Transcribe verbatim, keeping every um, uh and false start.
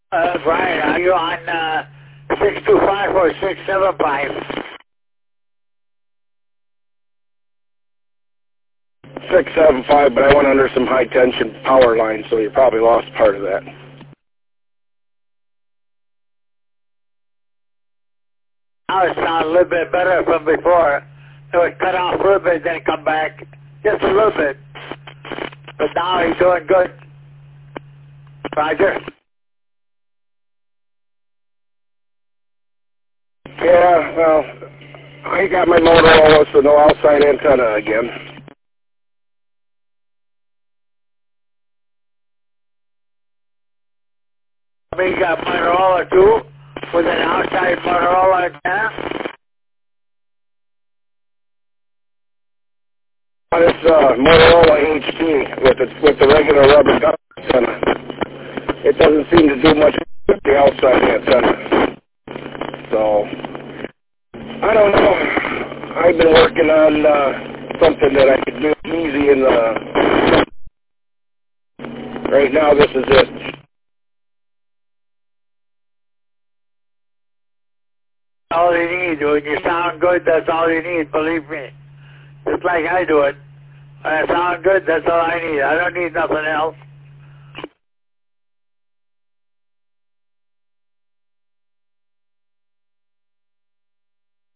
Uh, Brian, are you on uh, six two five or six seven five? six seven five, but I went under some high tension power lines, so you probably lost part of that. Now it sounds a little bit better from before. It would cut off a little bit, then come back just a little bit. But now he's doing good. Roger. Yeah, well, I got my Motorola, so no outside antenna again. I mean, you got Motorola too, with an outside Motorola antenna. It's uh, Motorola H D with the, with the regular rubber duck antenna. It doesn't seem to do much with the outside antenna. So, I don't know. I've been working on uh, something that I could do easy in the... Right now, this is it. All you need. When you sound good, that's all you need, believe me. Just like I do it. When I sound good, that's all I need. I don't need nothing else.